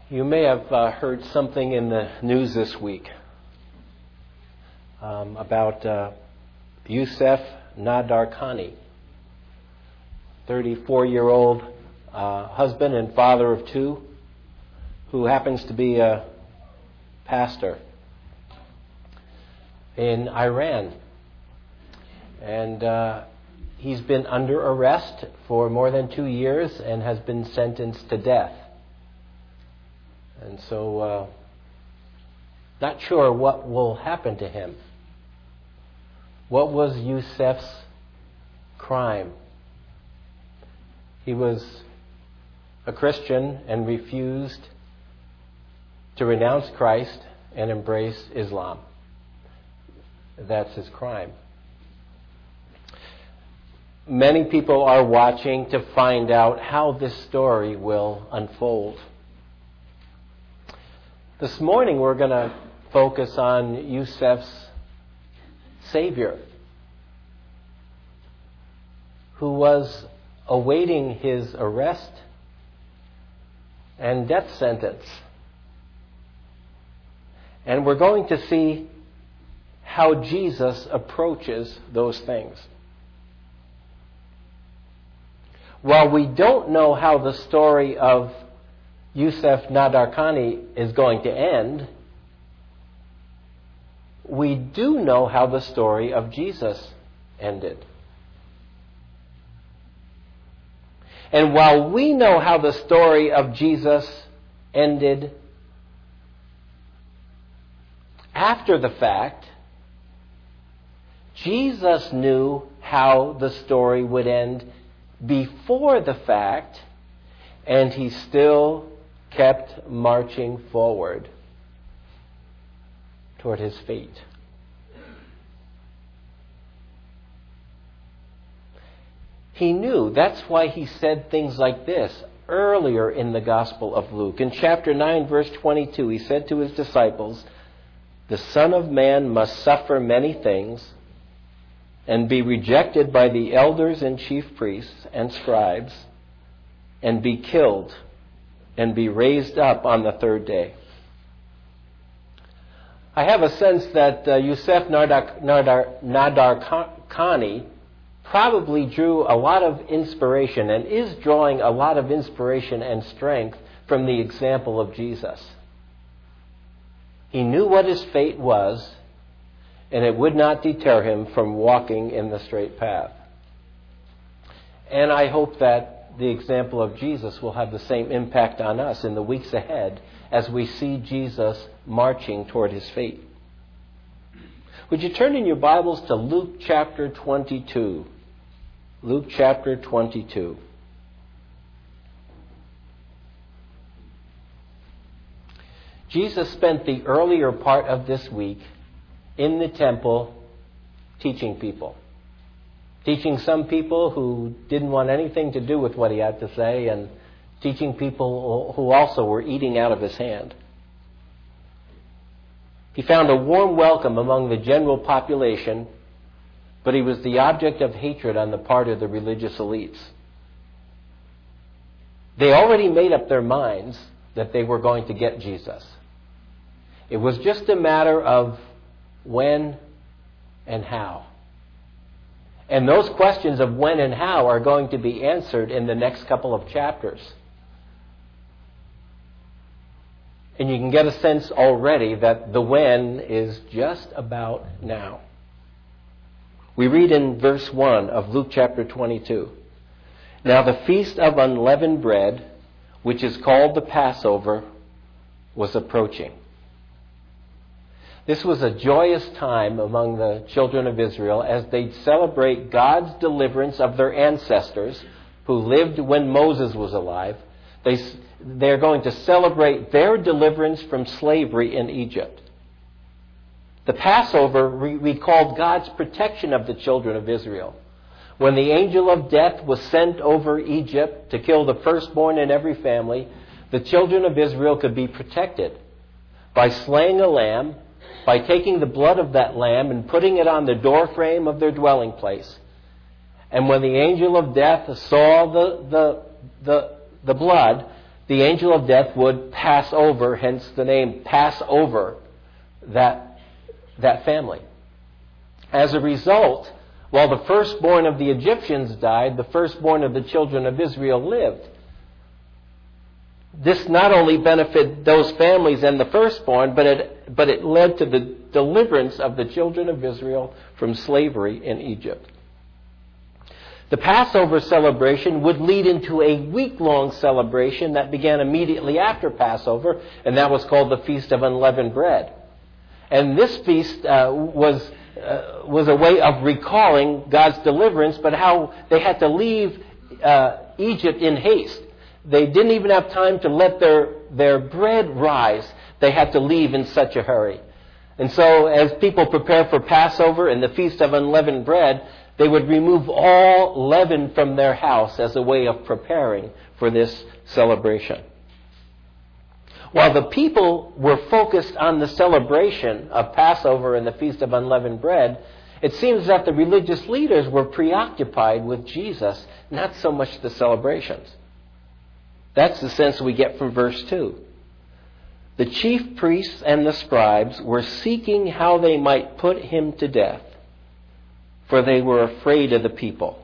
You may have heard something in the news this week about Youssef Nadarkhani, 34-year-old husband and father of two, who happens to be a pastor in Iran. And he's been under arrest for more than 2 years and has been sentenced to death. And so, not sure what will happen to him. What was Youssef's crime? He was a Christian and refused to renounce Christ and embrace Islam. That's his crime. Many people are watching to find out how this story will unfold. This morning we're going to focus on Youssef's Savior, who was awaiting his arrest and death sentence. And we're going to see how Jesus approaches those things. While we don't know how the story of Youssef Nadarkhani is going to end, we do know how the story of Jesus ended. And while we know how the story of Jesus ended after the fact, Jesus knew how the story would end before the fact, and he still kept marching forward toward his fate. He knew. That's why he said things like this earlier in the Gospel of Luke. In chapter 9, verse 22, he said to his disciples, "The Son of Man must suffer many things and be rejected by the elders and chief priests and scribes and be killed and be raised up on the third day." I have a sense that Youssef Nadarkhani probably drew a lot of inspiration and is drawing a lot of inspiration and strength from the example of Jesus. He knew what his fate was, and it would not deter him from walking in the straight path. And I hope that the example of Jesus will have the same impact on us in the weeks ahead as we see Jesus marching toward his fate. Would you turn in your Bibles to Luke chapter 22? Luke chapter 22. Jesus spent the earlier part of this week in the temple teaching people. Teaching some people who didn't want anything to do with what he had to say, and teaching people who also were eating out of his hand. He found a warm welcome among the general population, but he was the object of hatred on the part of the religious elites. They already made up their minds that they were going to get Jesus. It was just a matter of when and how. And those questions of when and how are going to be answered in the next couple of chapters. And you can get a sense already that the when is just about now. We read in verse 1 of Luke chapter 22. "Now the feast of unleavened bread, which is called the Passover, was approaching." This was a joyous time among the children of Israel as they'd celebrate God's deliverance of their ancestors who lived when Moses was alive. They're going to celebrate their deliverance from slavery in Egypt. The Passover recalled God's protection of the children of Israel. When the angel of death was sent over Egypt to kill the firstborn in every family, the children of Israel could be protected by slaying a lamb, by taking the blood of that lamb and putting it on the doorframe of their dwelling place. And when the angel of death saw the blood, the angel of death would pass over, hence the name, pass over that family. As a result, while the firstborn of the Egyptians died, the firstborn of the children of Israel lived. This not only benefited those families and the firstborn, but it led to the deliverance of the children of Israel from slavery in Egypt. The Passover celebration would lead into a week-long celebration that began immediately after Passover, and that was called the Feast of Unleavened Bread. And this feast was a way of recalling God's deliverance, but how they had to leave Egypt in haste. They didn't even have time to let their bread rise. They had to leave in such a hurry. And so as people prepare for Passover and the Feast of Unleavened Bread, they would remove all leaven from their house as a way of preparing for this celebration. While the people were focused on the celebration of Passover and the Feast of Unleavened Bread, it seems that the religious leaders were preoccupied with Jesus, not so much the celebrations. That's the sense we get from verse 2. The chief priests and the scribes were seeking how they might put him to death, for they were afraid of the people.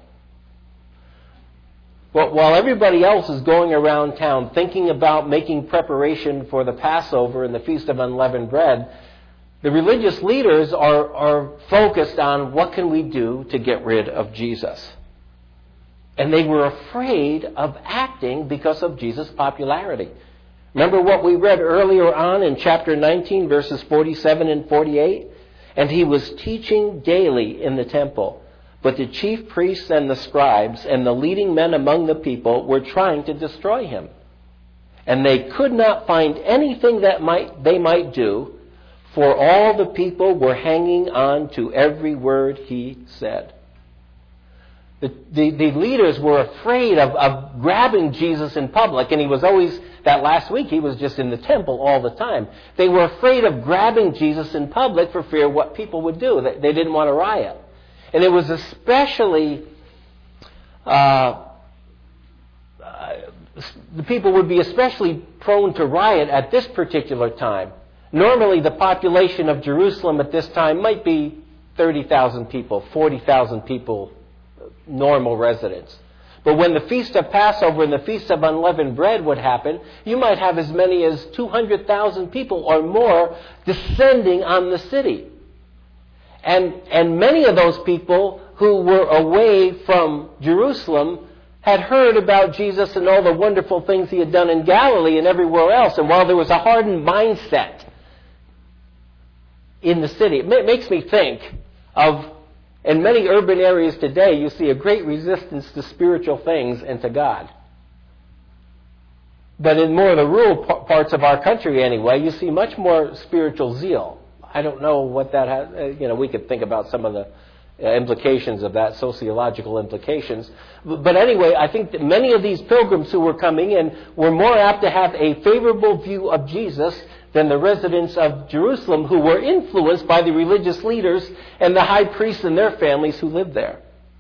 Well, while everybody else is going around town thinking about making preparation for the Passover and the Feast of Unleavened Bread, the religious leaders are focused on what can we do to get rid of Jesus. And they were afraid of acting because of Jesus' popularity. Remember what we read earlier on in chapter 19, verses 47 and 48? And he was teaching daily in the temple. But the chief priests and the scribes and the leading men among the people were trying to destroy him. And they could not find anything that they might do, for all the people were hanging on to every word he said. The leaders were afraid of grabbing Jesus in public, and he was always, that last week, he was just in the temple all the time. They were afraid of grabbing Jesus in public for fear of what people would do. They didn't want a riot. And it was especially, the people would be especially prone to riot at this particular time. Normally, the population of Jerusalem at this time might be 30,000 people, 40,000 people, normal residents. But when the Feast of Passover and the Feast of Unleavened Bread would happen, you might have as many as 200,000 people or more descending on the city. And many of those people who were away from Jerusalem had heard about Jesus and all the wonderful things he had done in Galilee and everywhere else. And while there was a hardened mindset in the city, it makes me think of, in many urban areas today, you see a great resistance to spiritual things and to God. But in more of the rural parts of our country anyway, you see much more spiritual zeal. I don't know what that has, we could think about some of the implications of that, sociological implications. But anyway, I think that many of these pilgrims who were coming in were more apt to have a favorable view of Jesus than the residents of Jerusalem, who were influenced by the religious leaders and the high priests and their families who lived there.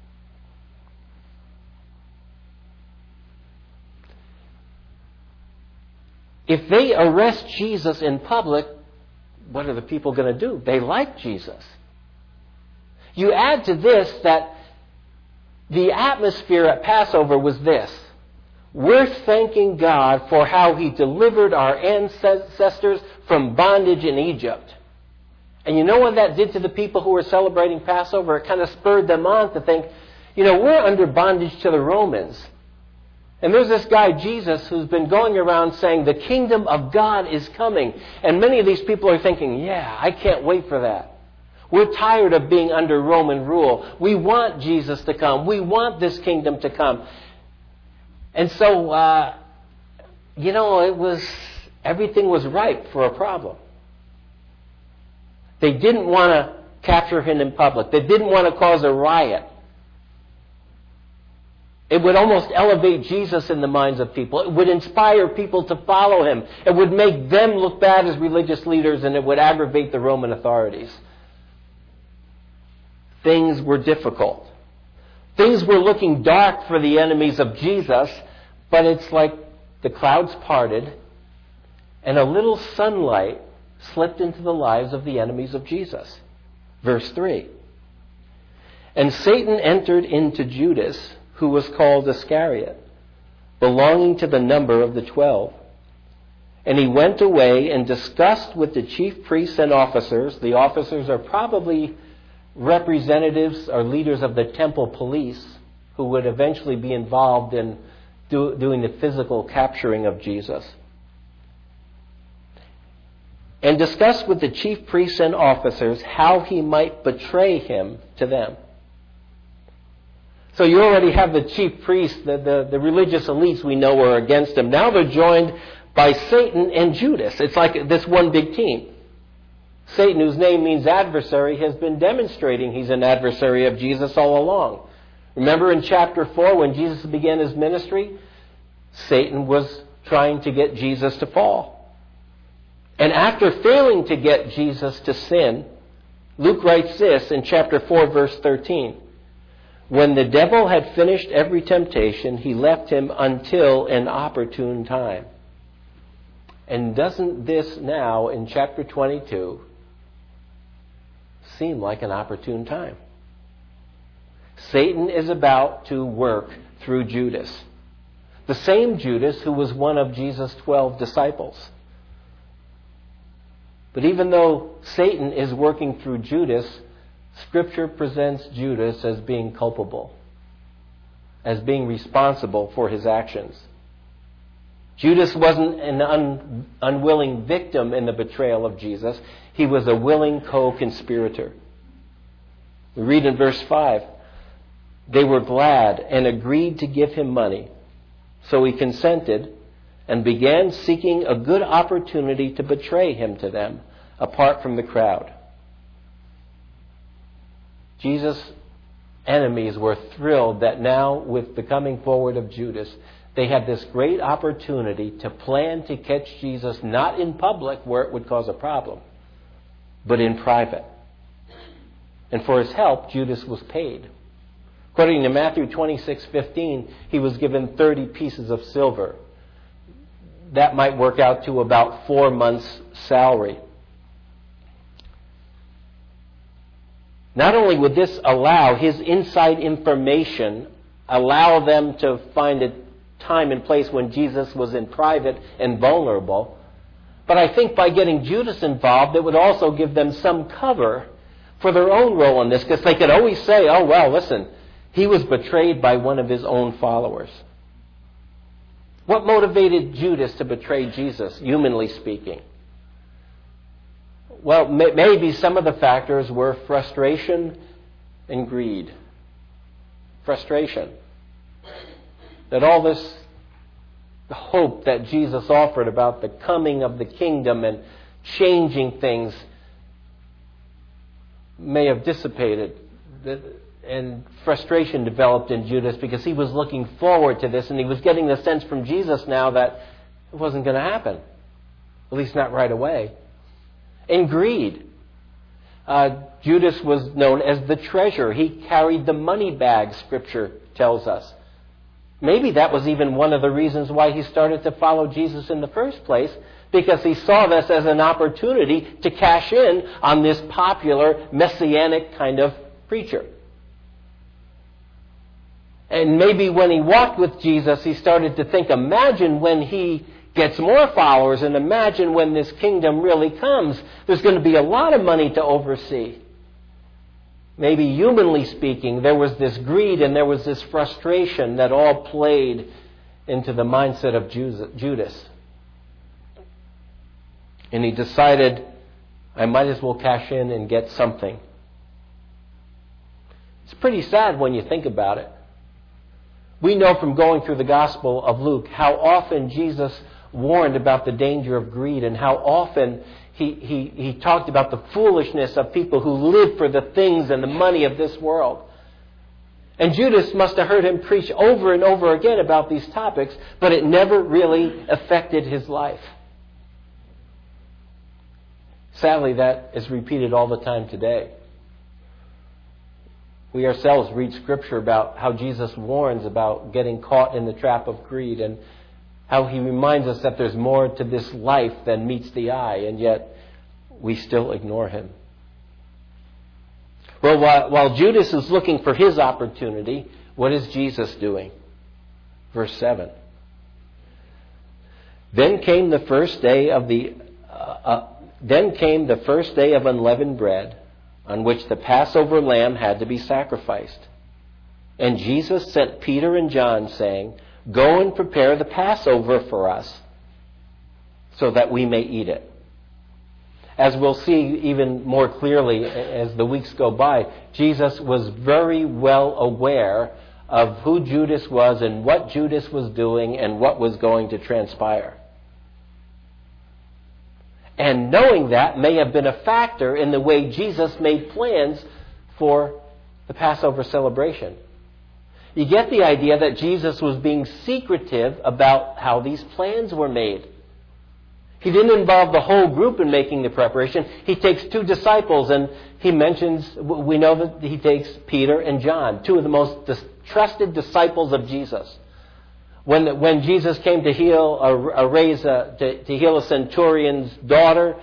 If they arrest Jesus in public, what are the people going to do? They like Jesus. You add to this that the atmosphere at Passover was this: we're thanking God for how he delivered our ancestors from bondage in Egypt. And you know what that did to the people who were celebrating Passover? It kind of spurred them on to think, we're under bondage to the Romans. And there's this guy, Jesus, who's been going around saying the kingdom of God is coming. And many of these people are thinking, yeah, I can't wait for that. We're tired of being under Roman rule. We want Jesus to come. We want this kingdom to come. And so, everything was ripe for a problem. They didn't want to capture him in public. They didn't want to cause a riot. It would almost elevate Jesus in the minds of people. It would inspire people to follow him. It would make them look bad as religious leaders, and it would aggravate the Roman authorities. Things were difficult. Things were looking dark for the enemies of Jesus, but it's like the clouds parted, and a little sunlight slipped into the lives of the enemies of Jesus. Verse 3. And Satan entered into Judas, who was called Iscariot, belonging to the number of the 12. And he went away and discussed with the chief priests and officers. The officers are probably representatives or leaders of the temple police who would eventually be involved in doing the physical capturing of Jesus. And discussed with the chief priests and officers how he might betray him to them. So you already have the chief priests, the religious elites we know are against him. Now they're joined by Satan and Judas. It's like this one big team. Satan, whose name means adversary, has been demonstrating he's an adversary of Jesus all along. Remember in chapter 4 when Jesus began his ministry? Satan was trying to get Jesus to fall. And after failing to get Jesus to sin, Luke writes this in chapter 4, verse 13. When the devil had finished every temptation, he left him until an opportune time. And doesn't this now, in chapter 22, seem like an opportune time? Satan is about to work through Judas. The same Judas who was one of Jesus' 12 disciples. But even though Satan is working through Judas, Scripture presents Judas as being culpable, as being responsible for his actions. Judas wasn't an unwilling victim in the betrayal of Jesus. He was a willing co-conspirator. We read in verse 5, they were glad and agreed to give him money. So he consented and began seeking a good opportunity to betray him to them, apart from the crowd. Jesus' enemies were thrilled that now, with the coming forward of Judas, they had this great opportunity to plan to catch Jesus, not in public where it would cause a problem, but in private. And for his help, Judas was paid. According to Matthew 26:15, he was given 30 pieces of silver. That might work out to about 4 months' salary. Not only would this allow his inside information, allow them to find a time and place when Jesus was in private and vulnerable, but I think by getting Judas involved, it would also give them some cover for their own role in this, because they could always say, oh, well, listen, he was betrayed by one of his own followers. What motivated Judas to betray Jesus, humanly speaking? Well, maybe some of the factors were frustration and greed. Frustration. That all this hope that Jesus offered about the coming of the kingdom and changing things may have dissipated. And frustration developed in Judas because he was looking forward to this, and he was getting the sense from Jesus now that it wasn't going to happen. At least not right away. And greed. Judas was known as the treasurer. He carried the money bag, Scripture tells us. Maybe that was even one of the reasons why he started to follow Jesus in the first place, because he saw this as an opportunity to cash in on this popular messianic kind of preacher. And maybe when he walked with Jesus, he started to think, imagine when he gets more followers, and imagine when this kingdom really comes. There's going to be a lot of money to oversee. Maybe humanly speaking, there was this greed and there was this frustration that all played into the mindset of Judas. And he decided, I might as well cash in and get something. It's pretty sad when you think about it. We know from going through the Gospel of Luke how often Jesus warned about the danger of greed, and how often he talked about the foolishness of people who live for the things and the money of this world. And Judas must have heard him preach over and over again about these topics, but it never really affected his life. Sadly, that is repeated all the time today. We ourselves read Scripture about how Jesus warns about getting caught in the trap of greed, and how he reminds us that there's more to this life than meets the eye, and yet we still ignore him. Well, while Judas is looking for his opportunity, what is Jesus doing? Verse 7. Then came the first day of unleavened bread, on which the Passover lamb had to be sacrificed. And Jesus sent Peter and John, saying, "Go and prepare the Passover for us, so that we may eat it." As we'll see even more clearly as the weeks go by, Jesus was very well aware of who Judas was and what Judas was doing and what was going to transpire. And knowing that may have been a factor in the way Jesus made plans for the Passover celebration. You get the idea that Jesus was being secretive about how these plans were made. He didn't involve the whole group in making the preparation. He takes 2 disciples, and we know that he takes Peter and John, 2 of the most trusted disciples of Jesus. When Jesus came to heal a centurion's daughter,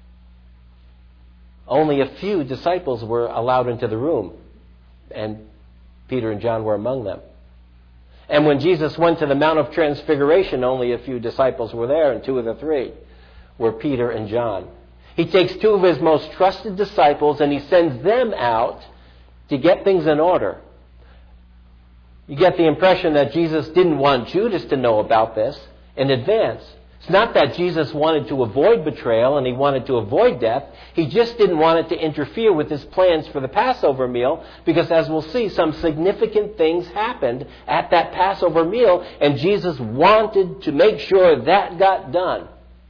only a few disciples were allowed into the room, and Peter and John were among them. And when Jesus went to the Mount of Transfiguration, only a few disciples were there, and 2 of the 3 were Peter and John. He takes 2 of his most trusted disciples and he sends them out to get things in order. You get the impression that Jesus didn't want Judas to know about this in advance. It's not that Jesus wanted to avoid betrayal and he wanted to avoid death. He just didn't want it to interfere with his plans for the Passover meal, because as we'll see, some significant things happened at that Passover meal, and Jesus wanted to make sure that got done.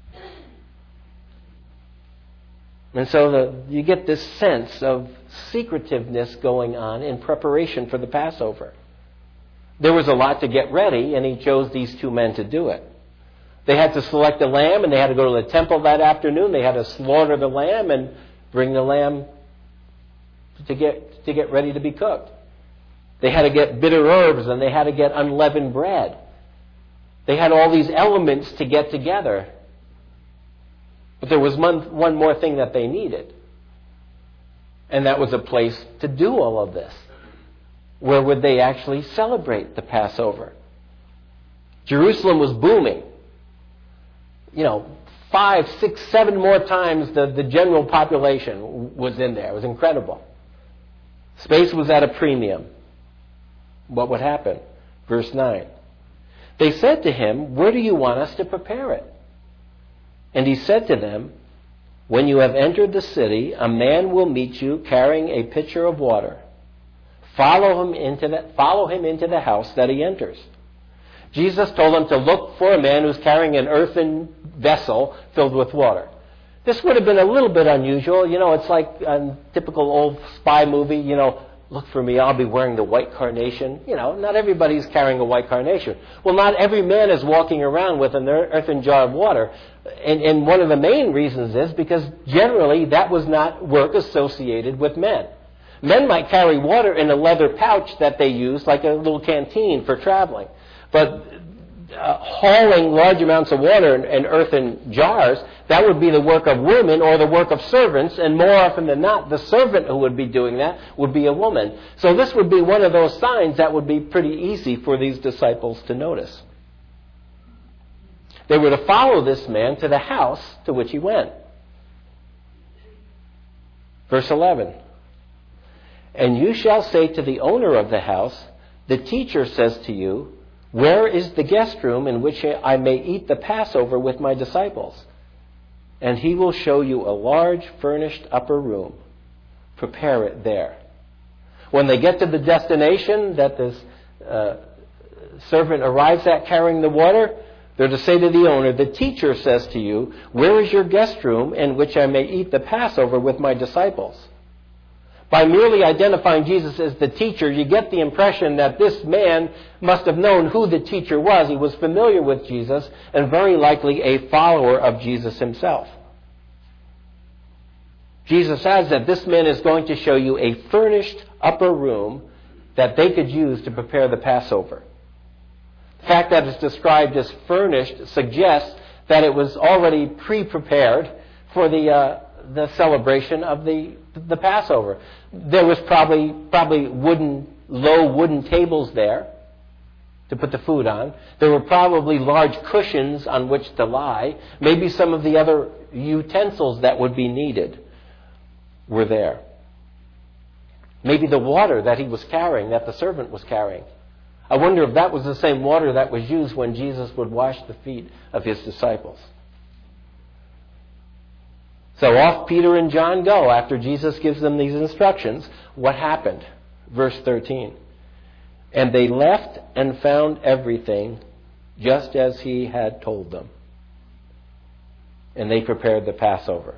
And so you get this sense of secretiveness going on in preparation for the Passover. There was a lot to get ready, and he chose these 2 men to do it. They had to select a lamb, and they had to go to the temple that afternoon. They had to slaughter the lamb and bring the lamb to get ready to be cooked. They had to get bitter herbs, and they had to get unleavened bread. They had all these elements to get together. But there was one more thing that they needed. And that was a place to do all of this. Where would they actually celebrate the Passover? Jerusalem was booming. 5, 6, 7 more times the general population was in there. It was incredible. Space was at a premium. What would happen? Verse 9. They said to him, "Where do you want us to prepare it?" And he said to them, "When you have entered the city, a man will meet you carrying a pitcher of water. Follow him into the house that he enters." Jesus told them to look for a man who's carrying an earthen vessel filled with water. This would have been a little bit unusual. It's like a typical old spy movie, look for me, I'll be wearing the white carnation. Not everybody's carrying a white carnation. Well, not every man is walking around with an earthen jar of water. And one of the main reasons is because generally that was not work associated with men. Men might carry water in a leather pouch that they use, like a little canteen for traveling. But hauling large amounts of water in earthen jars, that would be the work of women or the work of servants, and more often than not, the servant who would be doing that would be a woman. So this would be one of those signs that would be pretty easy for these disciples to notice. They were to follow this man to the house to which he went. Verse 11. "And you shall say to the owner of the house, 'The teacher says to you, where is the guest room in which I may eat the Passover with my disciples?' And he will show you a large furnished upper room. Prepare it there." When they get to the destination that this servant arrives at carrying the water, they're to say to the owner, "The teacher says to you, where is your guest room in which I may eat the Passover with my disciples?" By merely identifying Jesus as the teacher, you get the impression that this man must have known who the teacher was. He was familiar with Jesus and very likely a follower of Jesus himself. Jesus adds that this man is going to show you a furnished upper room that they could use to prepare the Passover. The fact that it's described as furnished suggests that it was already pre-prepared for the celebration of the Passover. There was probably low wooden tables there to put the food on. There were probably large cushions on which to lie. Maybe some of the other utensils that would be needed were there. Maybe the water that he was carrying, that the servant was carrying. I wonder if that was the same water that was used when Jesus would wash the feet of his disciples. So off Peter and John go after Jesus gives them these instructions. What happened? Verse 13. And they left and found everything just as he had told them. And they prepared the Passover.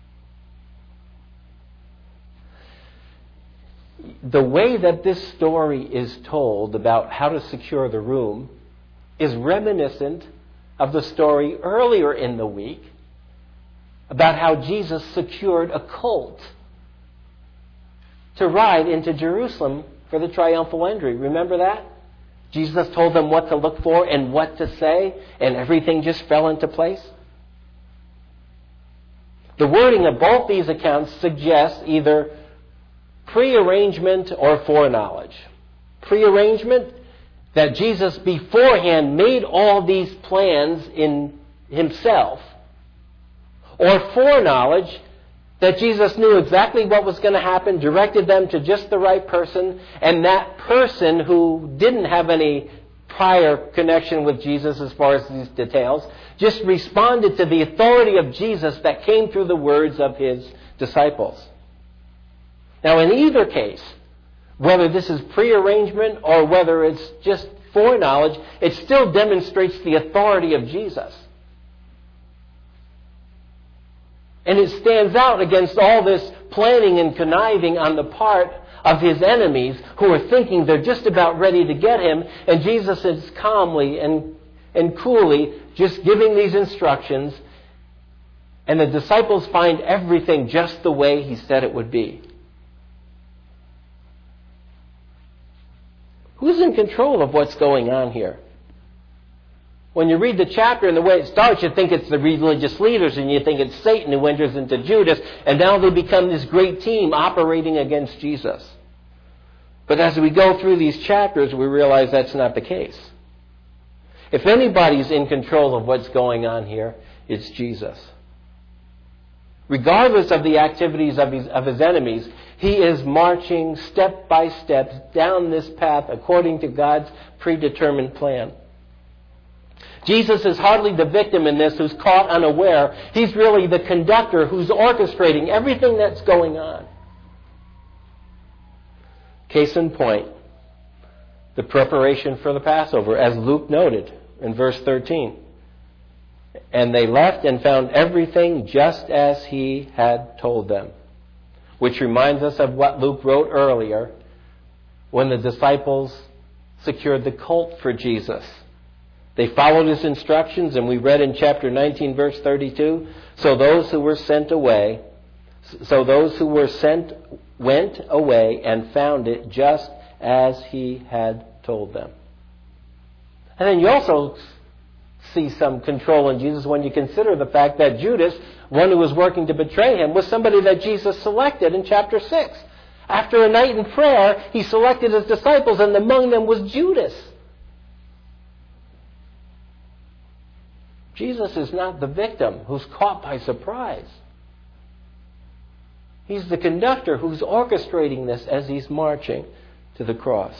The way that this story is told about how to secure the room is reminiscent of the story earlier in the week about how Jesus secured a colt to ride into Jerusalem for the triumphal entry. Remember that? Jesus told them what to look for and what to say, and everything just fell into place. The wording of both these accounts suggests either prearrangement or foreknowledge. Prearrangement, that Jesus beforehand made all these plans in himself. Or foreknowledge, that Jesus knew exactly what was going to happen, directed them to just the right person, and that person who didn't have any prior connection with Jesus as far as these details, just responded to the authority of Jesus that came through the words of his disciples. Now, in either case, whether this is prearrangement or whether it's just foreknowledge, it still demonstrates the authority of Jesus. And it stands out against all this planning and conniving on the part of his enemies who are thinking they're just about ready to get him. And Jesus is calmly and coolly just giving these instructions. And the disciples find everything just the way he said it would be. Who's in control of what's going on here? When you read the chapter and the way it starts, you think it's the religious leaders and you think it's Satan who enters into Judas, and now they become this great team operating against Jesus. But as we go through these chapters, we realize that's not the case. If anybody's in control of what's going on here, it's Jesus. Regardless of the activities of his enemies, he is marching step by step down this path according to God's predetermined plan. Jesus is hardly the victim in this who's caught unaware. He's really the conductor who's orchestrating everything that's going on. Case in point, the preparation for the Passover, as Luke noted in verse 13. And they left and found everything just as he had told them. Which reminds us of what Luke wrote earlier when the disciples secured the colt for Jesus. They followed his instructions, and we read in chapter 19, verse 32, So those who were sent went away and found it just as he had told them. And then you also see some control in Jesus when you consider the fact that Judas, one who was working to betray him, was somebody that Jesus selected in chapter 6. After a night in prayer, he selected his disciples, and among them was Judas. Jesus is not the victim who's caught by surprise. He's the conductor who's orchestrating this as he's marching to the cross.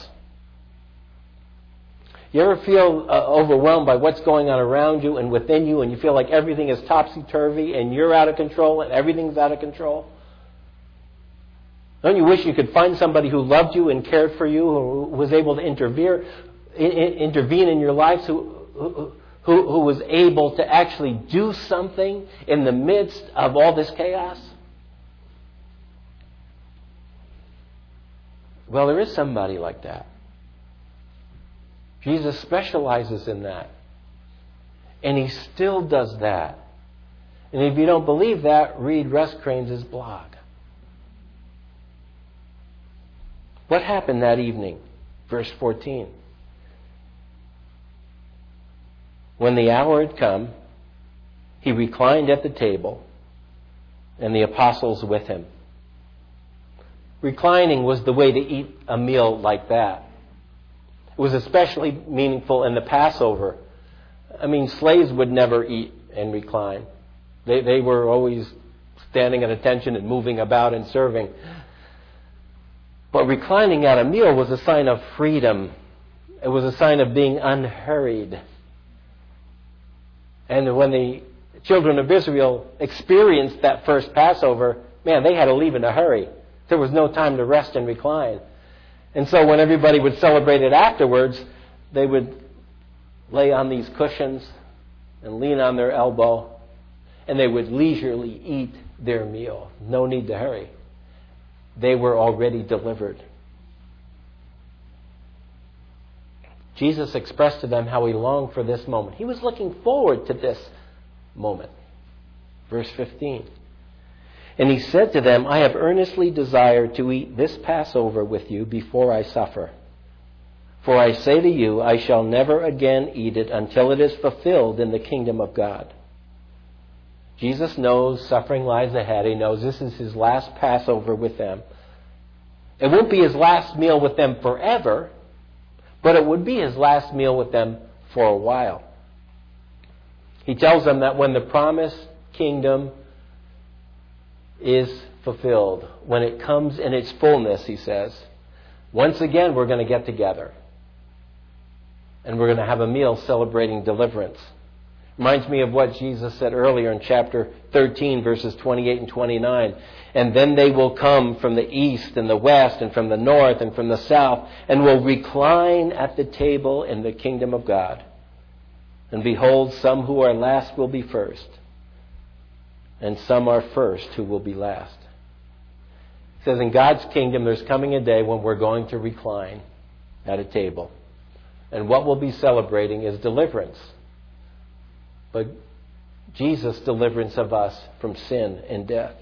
You ever feel overwhelmed by what's going on around you and within you, and you feel like everything is topsy-turvy and you're out of control and everything's out of control? Don't you wish you could find somebody who loved you and cared for you, who was able to intervene in your lives, who was able to actually do something in the midst of all this chaos? Well, there is somebody like that. Jesus specializes in that. And he still does that. And if you don't believe that, read Russ Cranes' blog. What happened that evening? Verse 14. When the hour had come, he reclined at the table, and the apostles with him. Reclining was the way to eat a meal like that. It was especially meaningful in the Passover. I mean, slaves would never eat and recline. They were always standing at attention and moving about and serving. But reclining at a meal was a sign of freedom. It was a sign of being unhurried. And when the children of Israel experienced that first Passover, man, they had to leave in a hurry. There was no time to rest and recline. And so when everybody would celebrate it afterwards, they would lay on these cushions and lean on their elbow, and they would leisurely eat their meal. No need to hurry. They were already delivered. Jesus expressed to them how he longed for this moment. He was looking forward to this moment. Verse 15. And he said to them, I have earnestly desired to eat this Passover with you before I suffer. For I say to you, I shall never again eat it until it is fulfilled in the kingdom of God. Jesus knows suffering lies ahead. He knows this is his last Passover with them. It won't be his last meal with them forever, but it would be his last meal with them for a while. He tells them that when the promised kingdom is fulfilled, when it comes in its fullness, he says, once again we're going to get together. And we're going to have a meal celebrating deliverance. Reminds me of what Jesus said earlier in chapter 13, verses 28 and 29. And then they will come from the east and the west and from the north and from the south and will recline at the table in the kingdom of God. And behold, some who are last will be first, and some are first who will be last. It says in God's kingdom there's coming a day when we're going to recline at a table. And what we'll be celebrating is deliverance. But Jesus' deliverance of us from sin and death.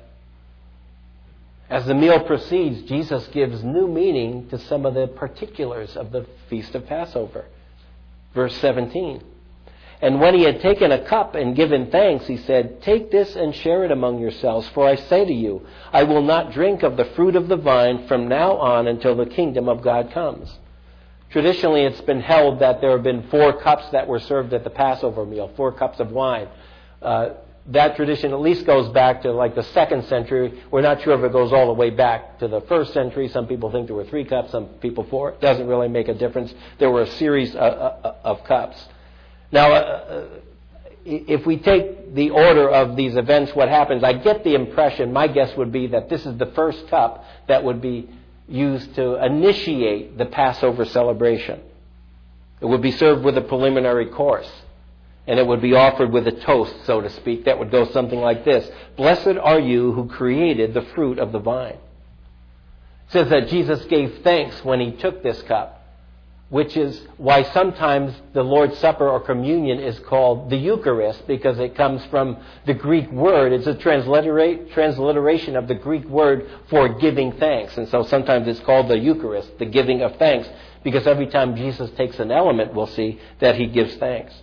As the meal proceeds, Jesus gives new meaning to some of the particulars of the Feast of Passover. Verse 17. And when he had taken a cup and given thanks, he said, take this and share it among yourselves, for I say to you, I will not drink of the fruit of the vine from now on until the kingdom of God comes. Traditionally, it's been held that there have been 4 cups that were served at the Passover meal, 4 cups of wine. That tradition at least goes back to like the 2nd century. We're not sure if it goes all the way back to the 1st century. Some people think there were 3 cups, some people 4. It doesn't really make a difference. There were a series of cups. Now, if we take the order of these events, what happens, I get the impression, my guess would be that this is the first cup that would be used to initiate the Passover celebration. It would be served with a preliminary course, and it would be offered with a toast, so to speak, that would go something like this. Blessed are you who created the fruit of the vine. It says that Jesus gave thanks when he took this cup, which is why sometimes the Lord's Supper or communion is called the Eucharist, because it comes from the Greek word. It's a transliteration of the Greek word for giving thanks. And so sometimes it's called the Eucharist, the giving of thanks, because every time Jesus takes an element, we'll see that he gives thanks.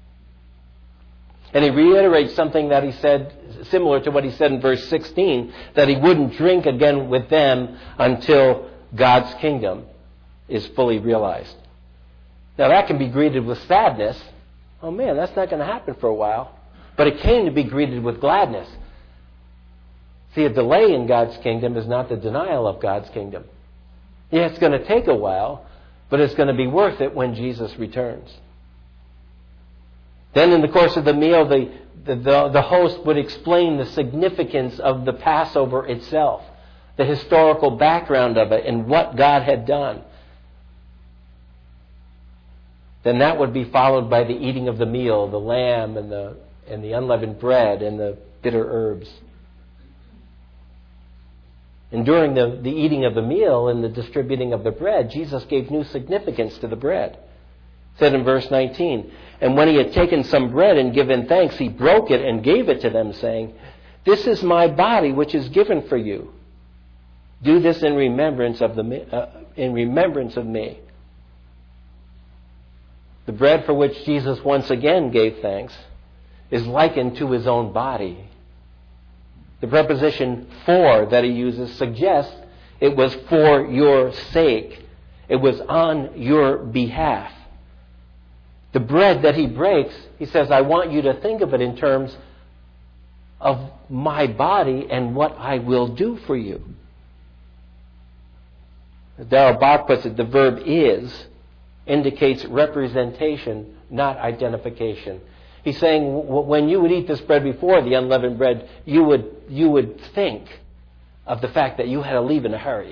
And he reiterates something that he said, similar to what he said in verse 16, that he wouldn't drink again with them until God's kingdom is fully realized. Now that can be greeted with sadness. Oh man, that's not going to happen for a while. But it came to be greeted with gladness. See, a delay in God's kingdom is not the denial of God's kingdom. Yeah, it's going to take a while, but it's going to be worth it when Jesus returns. Then in the course of the meal, the host would explain the significance of the Passover itself, the historical background of it, and what God had done. Then that would be followed by the eating of the meal, the lamb and the unleavened bread and the bitter herbs. And during the eating of the meal and the distributing of the bread, Jesus gave new significance to the bread. It said in verse 19, and when he had taken some bread and given thanks, he broke it and gave it to them, saying, this is my body which is given for you. Do this in remembrance of me. the bread for which Jesus once again gave thanks, is likened to his own body. The preposition for that he uses suggests it was for your sake. It was on your behalf. The bread that he breaks, he says, I want you to think of it in terms of my body and what I will do for you. Darrell Bock puts it, the verb is indicates representation, not identification. He's saying when you would eat this bread before, the unleavened bread, you would think of the fact that you had to leave in a hurry.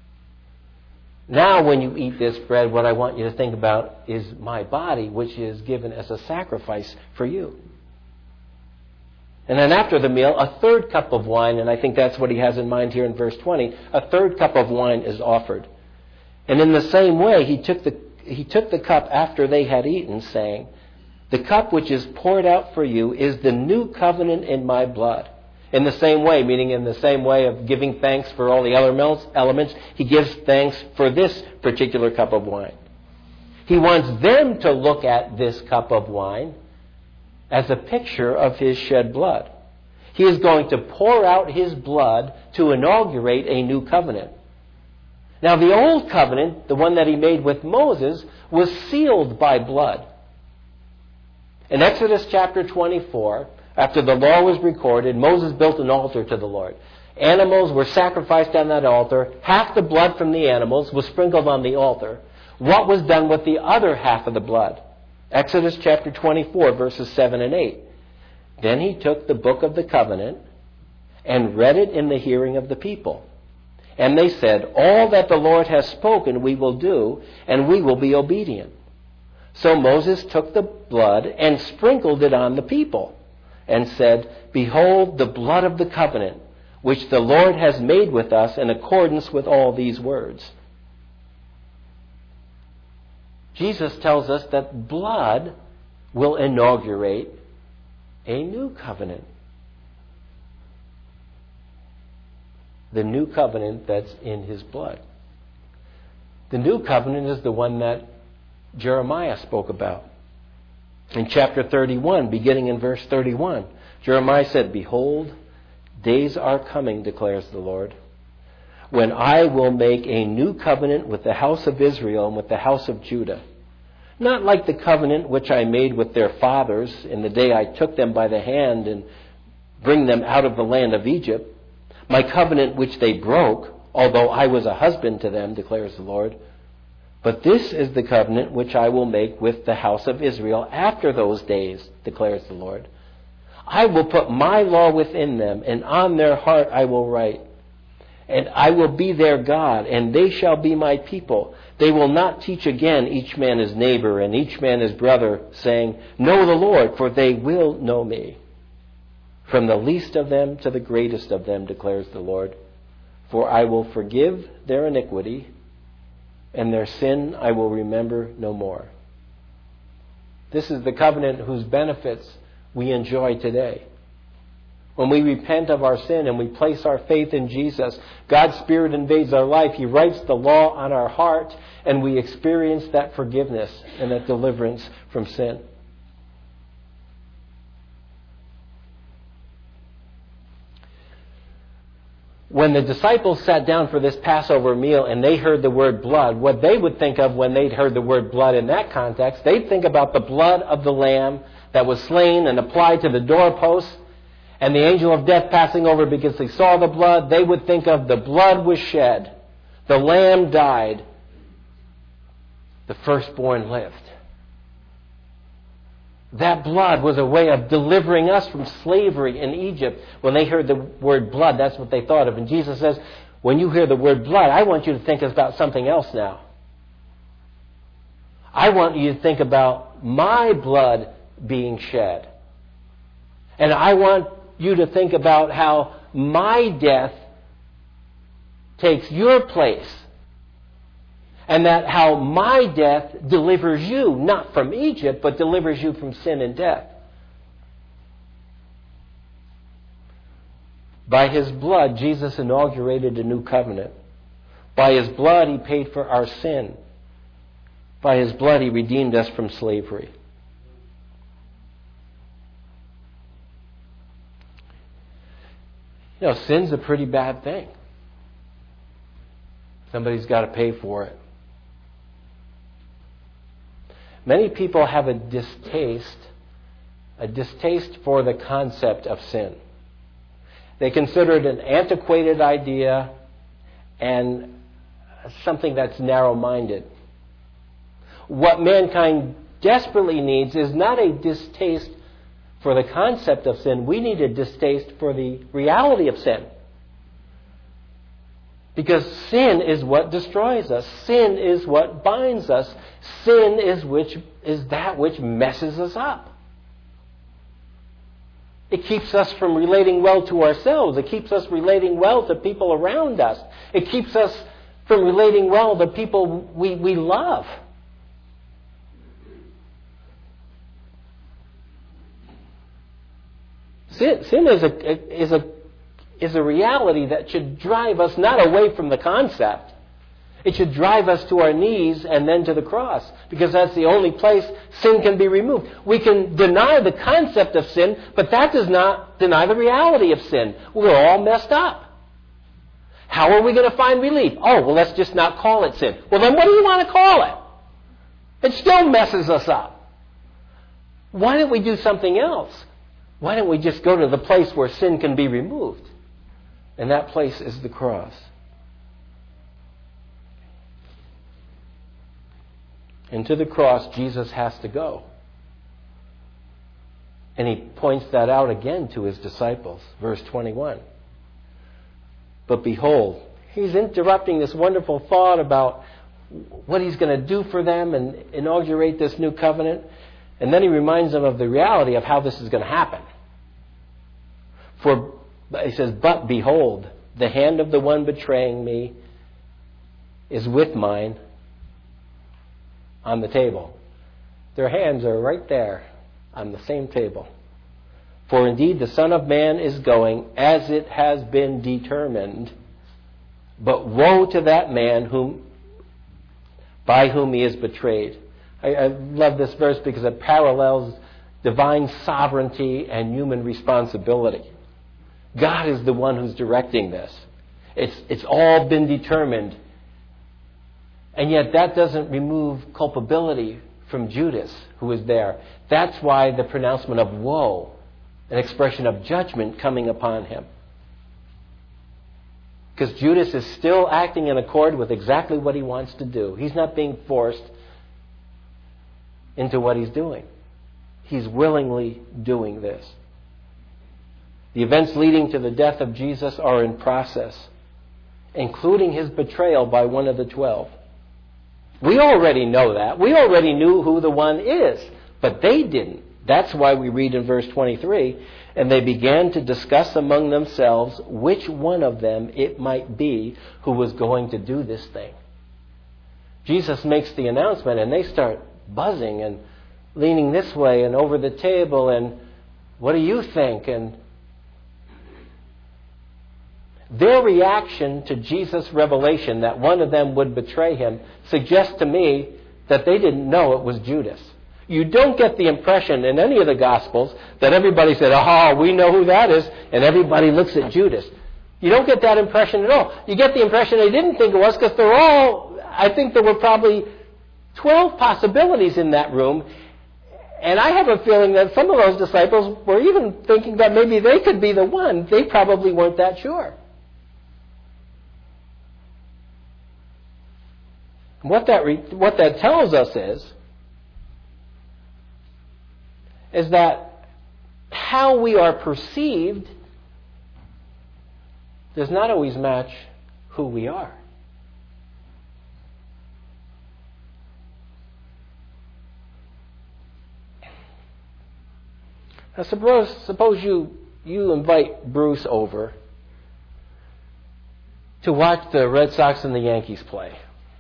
Now when you eat this bread, what I want you to think about is my body, which is given as a sacrifice for you. And then after the meal, a third cup of wine, and I think that's what he has in mind here in verse 20, a third cup of wine is offered. And in the same way, he took the cup after they had eaten, saying, the cup which is poured out for you is the new covenant in my blood. In the same way, meaning in the same way of giving thanks for all the other elements, he gives thanks for this particular cup of wine. He wants them to look at this cup of wine as a picture of his shed blood. He is going to pour out his blood to inaugurate a new covenant. Now, the old covenant, the one that he made with Moses, was sealed by blood. In Exodus chapter 24, after the law was recorded, Moses built an altar to the Lord. Animals were sacrificed on that altar. Half the blood from the animals was sprinkled on the altar. What was done with the other half of the blood? Exodus chapter 24, verses 7 and 8. Then he took the book of the covenant and read it in the hearing of the people. And they said, all that the Lord has spoken we will do, and we will be obedient. So Moses took the blood and sprinkled it on the people, and said, behold the blood of the covenant, which the Lord has made with us in accordance with all these words. Jesus tells us that blood will inaugurate a new covenant. The new covenant that's in his blood. The new covenant is the one that Jeremiah spoke about. In chapter 31, beginning in verse 31, Jeremiah said, behold, days are coming, declares the Lord, when I will make a new covenant with the house of Israel and with the house of Judah. Not like the covenant which I made with their fathers in the day I took them by the hand and bring them out of the land of Egypt, my covenant which they broke, although I was a husband to them, declares the Lord. But this is the covenant which I will make with the house of Israel after those days, declares the Lord. I will put my law within them, and on their heart I will write. And I will be their God, and they shall be my people. They will not teach again each man his neighbor and each man his brother, saying, know the Lord, for they will know me. From the least of them to the greatest of them, declares the Lord. For I will forgive their iniquity, and their sin I will remember no more. This is the covenant whose benefits we enjoy today. When we repent of our sin and we place our faith in Jesus, God's Spirit invades our life. He writes the law on our heart, and we experience that forgiveness and that deliverance from sin. When the disciples sat down for this Passover meal and they heard the word blood, what they would think of when they'd heard the word blood in that context, they'd think about the blood of the lamb that was slain and applied to the doorposts, and the angel of death passing over because they saw the blood. They would think of the blood was shed, the lamb died, the firstborn lived. That blood was a way of delivering us from slavery in Egypt. When they heard the word blood, that's what they thought of. And Jesus says, when you hear the word blood, I want you to think about something else now. I want you to think about my blood being shed. And I want you to think about how my death takes your place. And that how my death delivers you, not from Egypt, but delivers you from sin and death. By his blood, Jesus inaugurated a new covenant. By his blood, he paid for our sin. By His blood He redeemed us from slavery. You know, sin's a pretty bad thing. Somebody's got to pay for it. Many people have a distaste for the concept of sin. They consider it an antiquated idea and something that's narrow-minded. What mankind desperately needs is not a distaste for the concept of sin. We need a distaste for the reality of sin. Because sin is what destroys us. Sin is what binds us. Sin is that which messes us up. It keeps us from relating well to ourselves. It keeps us relating well to people around us. It keeps us from relating well to people we love. Sin is a reality that should drive us not away from the concept. It should drive us to our knees and then to the cross, because that's the only place sin can be removed. We can deny the concept of sin, but that does not deny the reality of sin. We're all messed up. How are we going to find relief? Oh, well, let's just not call it sin. Well, then what do you want to call it? It still messes us up. Why don't we do something else? Why don't we just go to the place where sin can be removed? And that place is the cross. And to the cross, Jesus has to go. And He points that out again to His disciples. Verse 21. But behold, He's interrupting this wonderful thought about what He's going to do for them and inaugurate this new covenant. And then He reminds them of the reality of how this is going to happen. For, He says, but behold, the hand of the one betraying me is with mine on the table. Their hands are right there on the same table. For indeed the Son of Man is going as it has been determined. But woe to that man by whom he is betrayed. I love this verse because it parallels divine sovereignty and human responsibility. God is the one who's directing this. It's all been determined. And yet that doesn't remove culpability from Judas, who was there. That's why the pronouncement of woe, an expression of judgment coming upon him. Because Judas is still acting in accord with exactly what he wants to do. He's not being forced into what he's doing. He's willingly doing this. The events leading to the death of Jesus are in process, including His betrayal by one of the 12. We already know that. We already knew who the one is, but they didn't. That's why we read in verse 23, and they began to discuss among themselves which one of them it might be who was going to do this thing. Jesus makes the announcement, and they start buzzing and leaning this way and over the table, and what do you think? And their reaction to Jesus' revelation that one of them would betray Him suggests to me that they didn't know it was Judas. You don't get the impression in any of the Gospels that everybody said, "Aha, we know who that is," and everybody looks at Judas. You don't get that impression at all. You get the impression they didn't think it was because I think there were probably 12 possibilities in that room, and I have a feeling that some of those disciples were even thinking that maybe they could be the one. They probably weren't that sure. What that tells us is that how we are perceived does not always match who we are. Now suppose you invite Bruce over to watch the Red Sox and the Yankees play.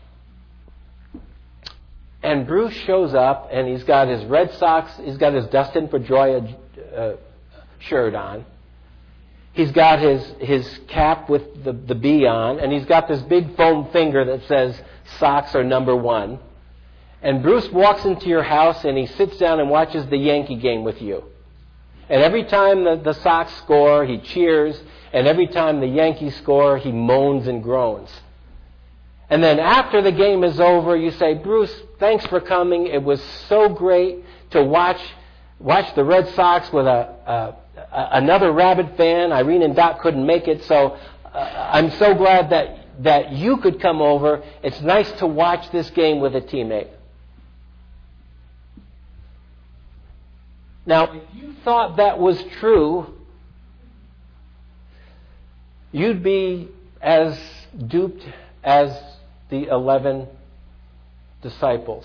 And Bruce shows up, and he's got his Red Sox, he's got his Dustin Pedroia shirt on. He's got his cap with the B on, and he's got this big foam finger that says Sox are number one. And Bruce walks into your house and he sits down and watches the Yankee game with you. And every time the Sox score, he cheers. And every time the Yankees score, he moans and groans. And then after the game is over, you say, Bruce, thanks for coming. It was so great to watch the Red Sox with another rabid fan. Irene and Doc couldn't make it, so I'm so glad that you could come over. It's nice to watch this game with a teammate. Now, if you thought that was true, you'd be as duped as the 11 disciples.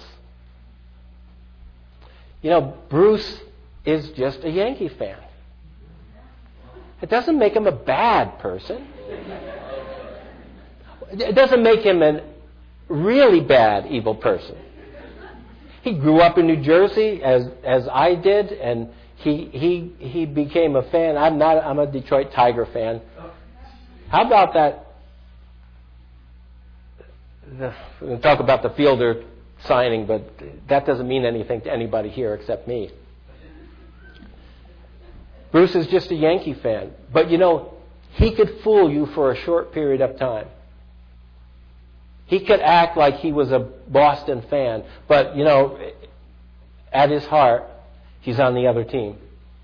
You know, Bruce is just a Yankee fan. It doesn't make him a bad person. It doesn't make him a really bad, evil person. He grew up in New Jersey as I did, and he became a fan. I'm a Detroit Tiger fan. How about that? We're going to talk about the Fielder signing, but that doesn't mean anything to anybody here except me. Bruce is just a Yankee fan. But you know, he could fool you for a short period of time. He could act like he was a Boston fan, but you know, at his heart, he's on the other team.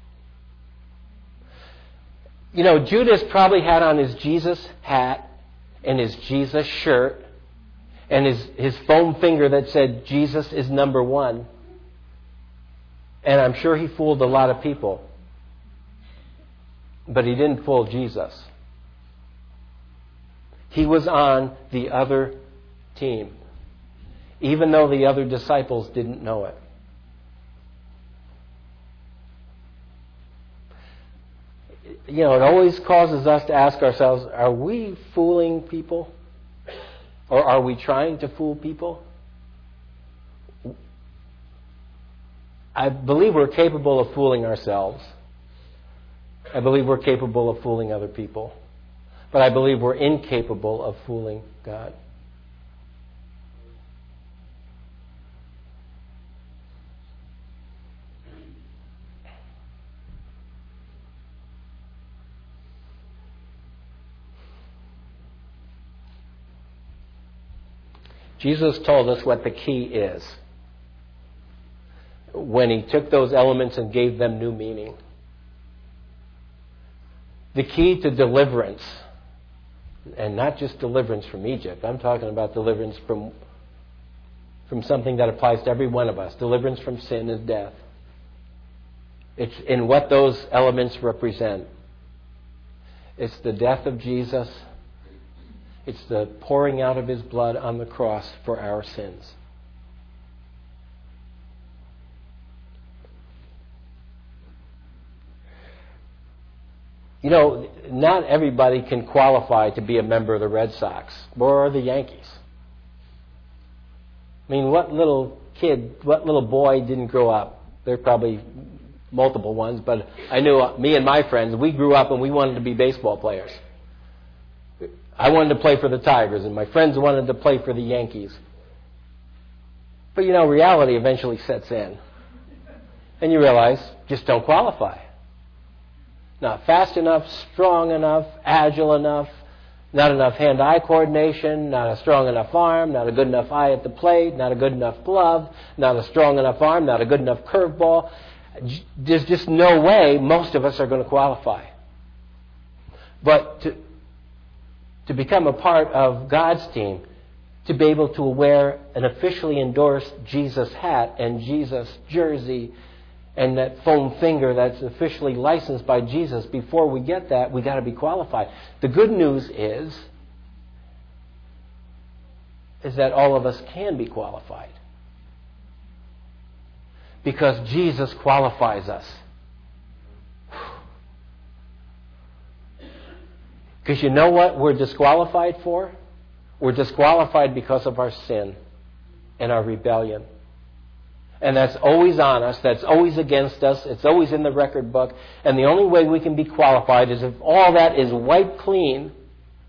You know, Judas probably had on his Jesus hat and his Jesus shirt and his foam finger that said Jesus is number one. And I'm sure he fooled a lot of people. But he didn't fool Jesus. He was on the other team, even though the other disciples didn't know it. You know, it always causes us to ask ourselves, are we fooling people? Or are we trying to fool people? I believe we're capable of fooling ourselves. I believe we're capable of fooling other people. But I believe we're incapable of fooling God. Jesus told us what the key is when he took those elements and gave them new meaning. The key to deliverance, and not just deliverance from Egypt, I'm talking about deliverance from something that applies to every one of us. Deliverance from sin is death. It's in what those elements represent. It's the death of Jesus. It's the pouring out of his blood on the cross for our sins. You know, not everybody can qualify to be a member of the Red Sox or the Yankees. I mean, what little boy didn't grow up? There are probably multiple ones, but I knew me and my friends, we grew up and we wanted to be baseball players. I wanted to play for the Tigers, and my friends wanted to play for the Yankees. But you know, reality eventually sets in. And you realize, just don't qualify. Not fast enough, strong enough, agile enough, not enough hand-eye coordination, not a strong enough arm, not a good enough eye at the plate, not a good enough glove, not a strong enough arm, not a good enough curveball. There's just no way most of us are going to qualify. But to become a part of God's team, to be able to wear an officially endorsed Jesus hat and Jesus jersey and that foam finger that's officially licensed by Jesus, before we get that, we got to be qualified. The good news is that all of us can be qualified. Because Jesus qualifies us. Because you know what we're disqualified for? We're disqualified because of our sin and our rebellion. And that's always on us. That's always against us. It's always in the record book. And the only way we can be qualified is if all that is wiped clean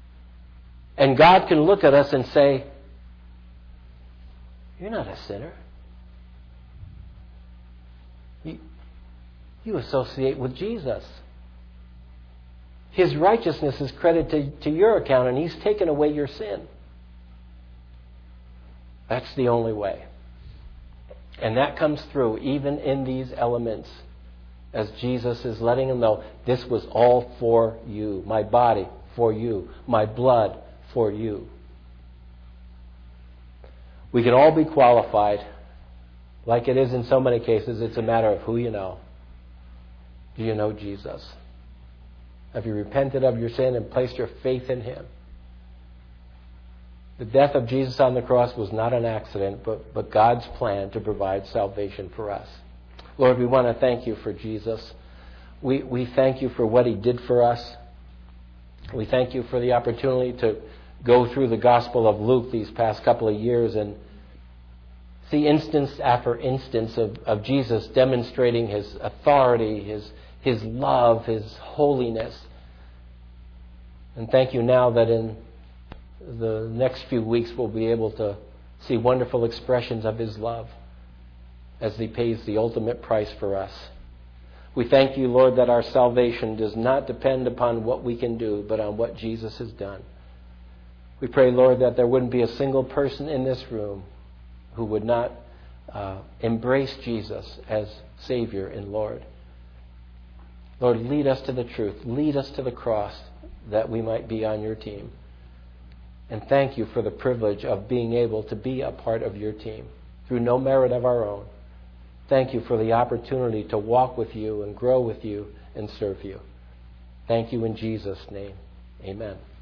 and God can look at us and say, you're not a sinner. You associate with Jesus. His righteousness is credited to your account, and He's taken away your sin. That's the only way. And that comes through even in these elements, as Jesus is letting them know, this was all for you. My body for you. My blood for you. We can all be qualified. Like it is in so many cases, it's a matter of who you know. Do you know Jesus? Have you repented of your sin and placed your faith in Him? The death of Jesus on the cross was not an accident, but God's plan to provide salvation for us. Lord, we want to thank You for Jesus. We thank You for what He did for us. We thank You for the opportunity to go through the Gospel of Luke these past couple of years and see instance after instance of Jesus demonstrating His authority, His love, His holiness. And thank You now that in the next few weeks we'll be able to see wonderful expressions of His love as He pays the ultimate price for us. We thank You, Lord, that our salvation does not depend upon what we can do, but on what Jesus has done. We pray, Lord, that there wouldn't be a single person in this room who would not embrace Jesus as Savior and Lord. Lord, lead us to the truth. Lead us to the cross that we might be on Your team. And thank You for the privilege of being able to be a part of Your team through no merit of our own. Thank You for the opportunity to walk with You and grow with You and serve You. Thank You in Jesus' name. Amen.